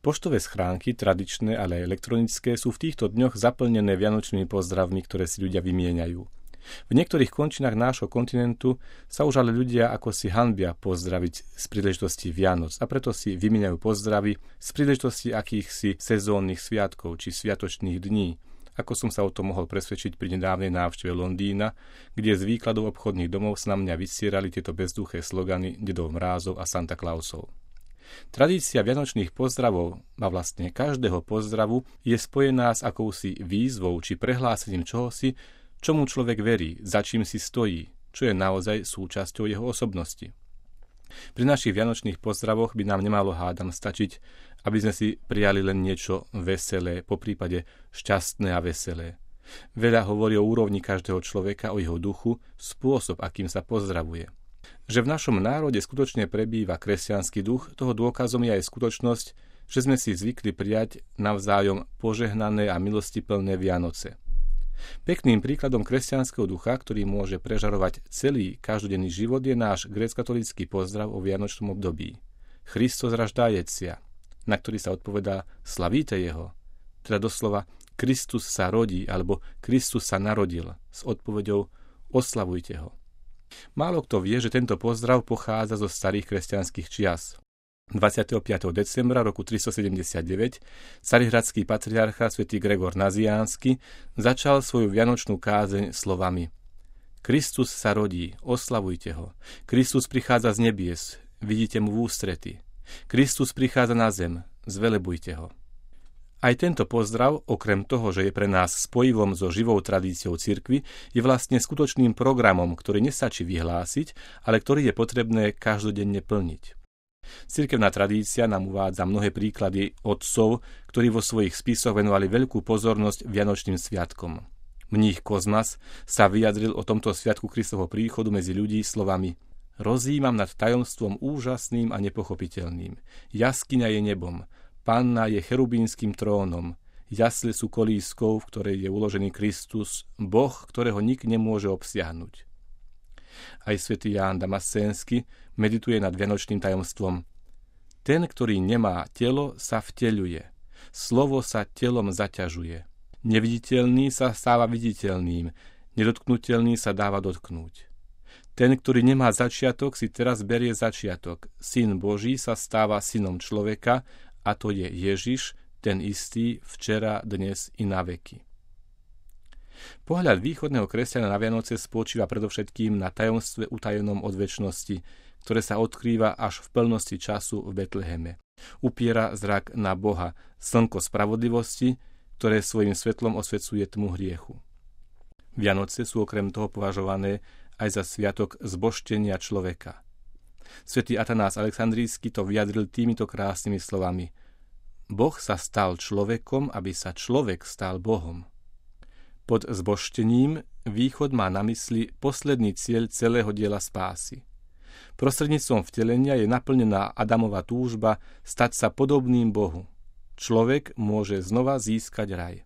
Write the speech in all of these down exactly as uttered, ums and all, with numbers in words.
Poštové schránky, tradičné, ale aj elektronické, sú v týchto dňoch zaplnené vianočnými pozdravmi, ktoré si ľudia vymieňajú. V niektorých končinách nášho kontinentu sa už ale ľudia ako si hanbia pozdraviť z príležitosti Vianoc a preto si vymieňajú pozdravy z príležitosti akýchsi sezónnych sviatkov či sviatočných dní, ako som sa o tom mohol presvedčiť pri nedávnej návšteve Londýna, kde z výkladov obchodných domov sa na mňa vysierali tieto bezduché slogany Dedov mrázov a Santa Clausov. Tradícia vianočných pozdravov a vlastne každého pozdravu je spojená s akousi výzvou či prehlásením čohosi, čomu človek verí, za čím si stojí, čo je naozaj súčasťou jeho osobnosti. Pri našich vianočných pozdravoch by nám nemalo hádam stačiť, aby sme si prijali len niečo veselé, poprípade šťastné a veselé. Veľa hovorí o úrovni každého človeka, o jeho duchu, spôsob, akým sa pozdravuje. Že v našom národe skutočne prebýva kresťanský duch, toho dôkazom je aj skutočnosť, že sme si zvykli prijať navzájom požehnané a milostiplné Vianoce. Pekným príkladom kresťanského ducha, ktorý môže prežarovať celý každodenný život, je náš gréckokatolícky pozdrav o vianočnom období. Christos raždájecia, na ktorý sa odpovedá slavíte jeho, teda doslova Kristus sa rodí alebo Kristus sa narodil s odpoveďou oslavujte ho. Málo kto vie, že tento pozdrav pochádza zo starých kresťanských čias. dvadsiateho piateho decembra roku tristosedemdesiatdeväť carihradský patriarcha svätý Gregor Naziánsky začal svoju vianočnú kázeň slovami: Kristus sa rodí, oslavujte ho. Kristus prichádza z nebies, vidíte mu v ústrety. Kristus prichádza na zem, zvelebujte ho. Aj tento pozdrav, okrem toho, že je pre nás spojivom so živou tradíciou cirkvi, je vlastne skutočným programom, ktorý nestačí vyhlásiť, ale ktorý je potrebné každodenne plniť. Cirkevná tradícia nám uvádza mnohé príklady otcov, ktorí vo svojich spisoch venovali veľkú pozornosť vianočným sviatkom. Mních Kozmas sa vyjadril o tomto sviatku Kristovho príchodu medzi ľudí slovami: Rozjímam nad tajomstvom úžasným a nepochopiteľným. Jaskyňa je nebom, panna je cherubínskym trónom, jasle sú kolískou, v ktorej je uložený Kristus, Boh, ktorého nik nemôže obsiahnuť. Aj svätý Ján Damascénsky medituje nad vianočným tajomstvom. Ten, ktorý nemá telo, sa vteľuje. Slovo sa telom zaťažuje. Neviditeľný sa stáva viditeľným. Nedotknutelný sa dáva dotknúť. Ten, ktorý nemá začiatok, si teraz berie začiatok. Syn Boží sa stáva synom človeka, a to je Ježiš, ten istý včera, dnes i na veky. Pohľad východného kresťana na Vianoce spočíva predovšetkým na tajomstve utajenom od večnosti, ktoré sa odkrýva až v plnosti času v Betleheme. Upiera zrak na Boha, slnko spravodlivosti, ktoré svojim svetlom osvecuje tmu hriechu. Vianoce sú okrem toho považované aj za sviatok zbožtenia človeka. Svätý Atanás Alexandrijský to vyjadril týmito krásnymi slovami: Boh sa stal človekom, aby sa človek stal Bohom. Pod zbožtením východ má na mysli posledný cieľ celého diela spásy. Prostredníctvom vtelenia je naplnená Adamova túžba stať sa podobným Bohu. Človek môže znova získať raj.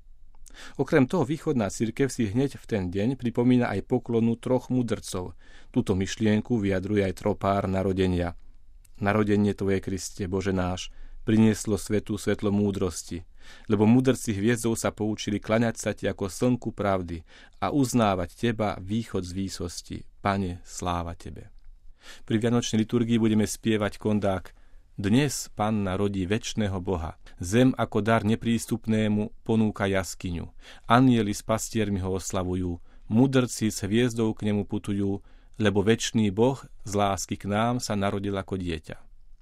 Okrem toho východná cirkev si hneď v ten deň pripomína aj poklonu troch mudrcov. Túto myšlienku vyjadruje aj tropár narodenia. Narodenie Tvoje, Kriste, Bože náš, prinieslo svetu svetlo múdrosti, lebo mudrci hviezdou sa poučili klaňať sa Ti ako slnku pravdy a uznávať Teba východ z výsosti. Pane, sláva Tebe. Pri vianočnej liturgii budeme spievať kondák: Dnes Panna rodí večného Boha. Zem ako dar neprístupnému ponúka jaskyňu. Anjeli s pastiermi ho oslavujú. Mudrci s hviezdou k nemu putujú, lebo večný Boh z lásky k nám sa narodil ako dieťa.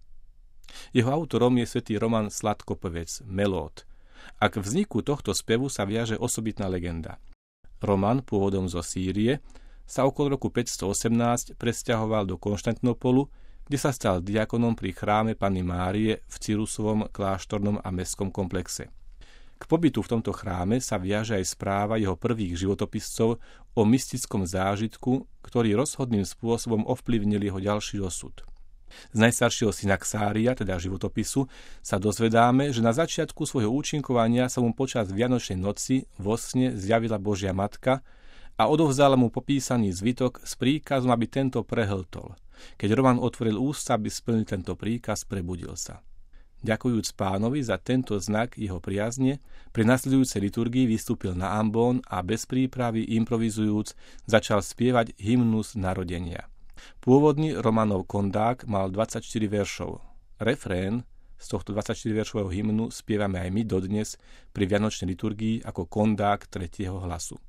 Jeho autorom je svätý Roman Sladkopevec, melód. A k vzniku tohto spevu sa viaže osobitná legenda. Roman, pôvodom zo Sýrie, sa okolo roku päťstoosemnásť presťahoval do Konštantinopolu, kde sa stal diakonom pri chráme Panny Márie v Cyrusovom kláštornom a mestskom komplexe. K pobytu v tomto chráme sa viaže aj správa jeho prvých životopiscov o mystickom zážitku, ktorý rozhodným spôsobom ovplyvnil jeho ďalší osud. Z najstaršieho synaxária, teda životopisu, sa dozvedáme, že na začiatku svojho účinkovania sa mu počas Vianočnej noci vo sne zjavila Božia Matka a odovzdala mu popísaný zvitok s príkazom, aby tento prehltol. Keď Roman otvoril ústa, aby splnil tento príkaz, prebudil sa. Ďakujúc Pánovi za tento znak jeho priazne, pri nasledujúcej liturgii vystúpil na ambón a bez prípravy improvizujúc začal spievať hymnus narodenia. Pôvodný Romanov kondák mal dvadsaťštyri veršov. Refrén z tohto dvadsaťštyriveršového hymnu spievame aj my dodnes pri vianočnej liturgii ako kondák tretieho hlasu.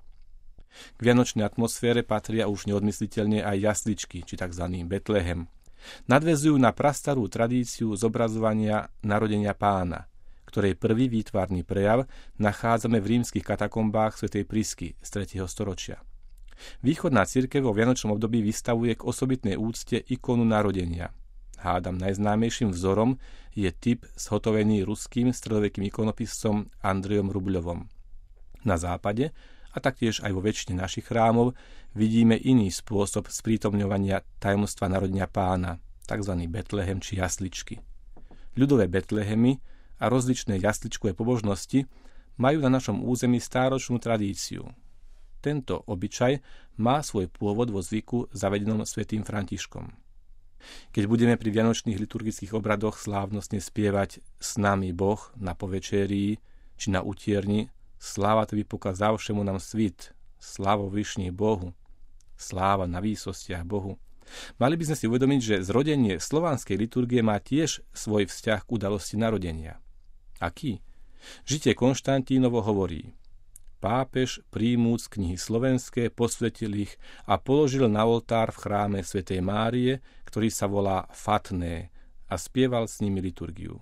K vianočnej atmosfére patria už neodmysliteľne aj jasličky, či tzv. Betlehem. Nadväzujú na prastarú tradíciu zobrazovania narodenia Pána, ktorej prvý výtvarný prejav nachádzame v rímskych katakombách svätej Prisky z tretieho storočia. Východná cirkev vo vianočnom období vystavuje k osobitnej úcte ikonu narodenia. Hádam najznámejším vzorom je typ zhotovený ruským stredovekým ikonopiscom Andrejom Rubľovom. Na západe a taktiež aj vo väčšine našich chrámov vidíme iný spôsob sprítomňovania tajomstva narodenia Pána, tzv. Betlehem či jasličky. Ľudové Betlehemy a rozličné jasličkové pobožnosti majú na našom území stáročnú tradíciu. Tento obyčaj má svoj pôvod vo zvyku zavedenom svätým Františkom. Keď budeme pri vianočných liturgických obradoch slávnostne spievať S nami Boh na povečerii či na utierni, sláva Tebe pokazavšemu nám svit, slávo vyšní Bohu, sláva na výsostiach Bohu. Mali by sme si uvedomiť, že zrodenie slovanskej liturgie má tiež svoj vzťah k udalosti narodenia. Aký? Žitie Konštantínovo hovorí: Pápež príjmúc knihy slovenské posvetil ich a položil na oltár v chráme svätej Márie, ktorý sa volá Fatné, a spieval s nimi liturgiu.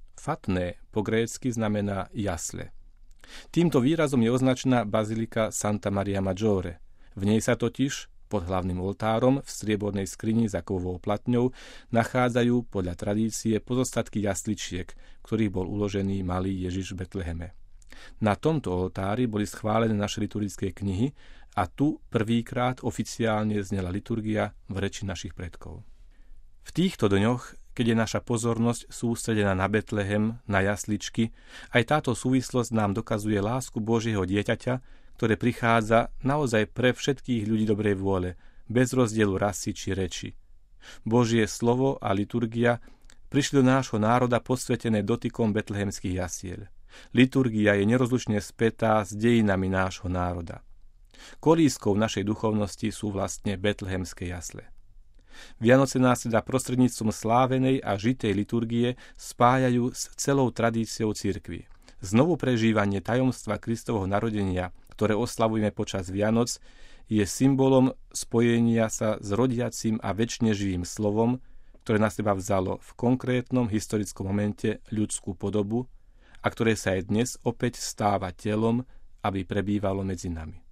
Fatné po grécky znamená jasle. Týmto výrazom je označená bazilika Santa Maria Maggiore. V nej sa totiž pod hlavným oltárom v striebornej skrini za kovovou platňou nachádzajú podľa tradície pozostatky jasličiek, ktorých bol uložený malý Ježiš v Betleheme. Na tomto oltári boli schválené naše liturgické knihy a tu prvýkrát oficiálne znela liturgia v reči našich predkov. V týchto dňoch, keď je naša pozornosť sústredená na Betlehem, na jasličky, aj táto súvislosť nám dokazuje lásku Božieho dieťaťa, ktoré prichádza naozaj pre všetkých ľudí dobrej vôle, bez rozdielu rasy či reči. Božie slovo a liturgia prišli do nášho národa posvetené dotykom betlehemských jasiel. Liturgia je nerozlučne spätá s dejinami nášho národa. Kolískou našej duchovnosti sú vlastne betlehemské jasle. Vianoce nás teda prostredníctvom slávenej a žitej liturgie spájajú s celou tradíciou cirkvi. Znovu prežívanie tajomstva Kristovho narodenia, ktoré oslavujeme počas Vianoc, je symbolom spojenia sa s rodiacim a večne živým slovom, ktoré na seba vzalo v konkrétnom historickom momente ľudskú podobu a ktoré sa aj dnes opäť stáva telom, aby prebývalo medzi nami.